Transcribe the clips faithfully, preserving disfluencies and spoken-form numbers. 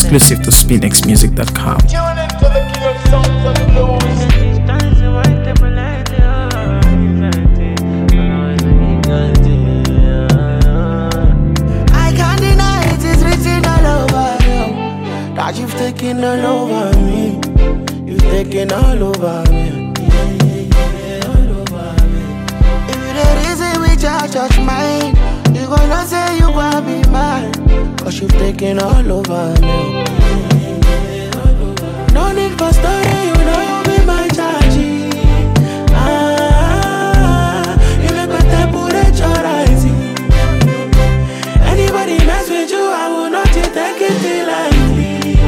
Exclusive to spinx music dot com. Tune into the killer sounds of the blues. I can't deny it is written all over you that you've taken all over me. You've taken all over me. Yeah, yeah, yeah, all over me. If the reason we judge judge mine, you gonna say you wanna be mine, cause you've taken all over me. No need for story, you know you be my charge. Ah, you make my temperature rising. Anybody mess with you, I will not take it lightly.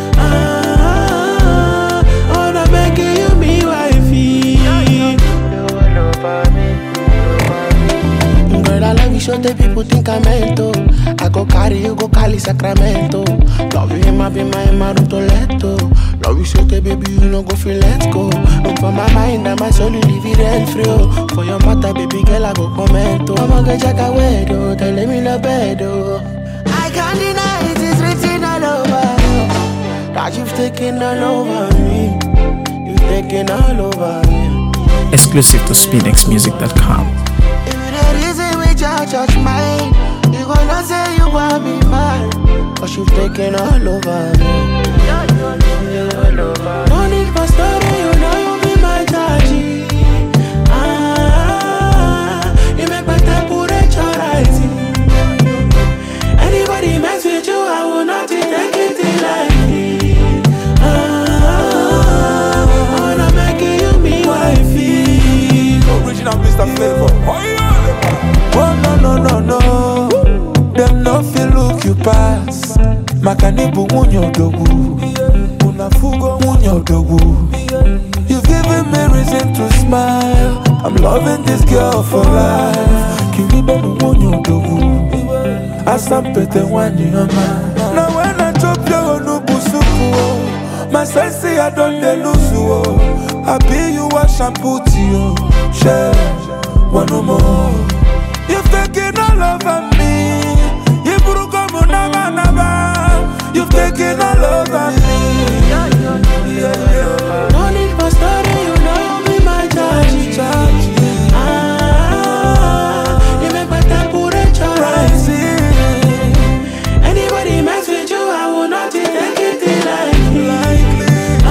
Ah, I wanna make you me wifey. You all over me, girl, I love you, so the people think I'm mental. I go carry you, go Cali, Sacramento. Love you, Emma, be my Emma, Rutoletto. Love you, so the baby, you know go feel let's go. Look for my mind and my soul, you leave it rent free. Oh. For your matter, baby girl, I go comment. Oh. I'ma get jack away, though, tell me no bed, oh. I can't deny it is written all over you that you've taken all over me. You've taken all over me. Exclusive to spinx music dot com. If the reason we judge judge mine, you gonna say you wanna be mine, cause you've taken all over me. No need for story, you know you be my charge. Ah, you make my temperature rising. Anybody mess with you, I will not take it lightly. Ah, I wanna make you me wifey. Original Mister Flavor. Oh no no no no, them no feel look you pass. Makanibu munyo dogu, unafugo munyo dogu. You've given me reason to smile. I'm loving this girl for life. Kiribelu munyo dogu, asampete wanyi ama. Now when I chop your onubusuku, my sense I don't dey lose you. I be you a shampoo to you. Share one more. You've taken all over me. You broke up never, never. You've taken all over me. No need for story, you know you be my charge. Ah, you make my temperature rising. Anybody mess with you, I will not take it lightly.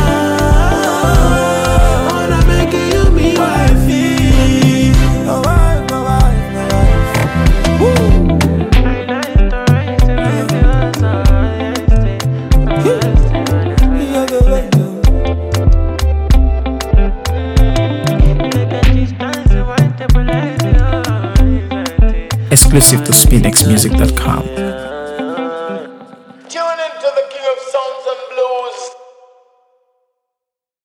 Ah, I wanna make you me wifey. No wife, no wife, no wife. Woo. Exclusive to spinx music dot com.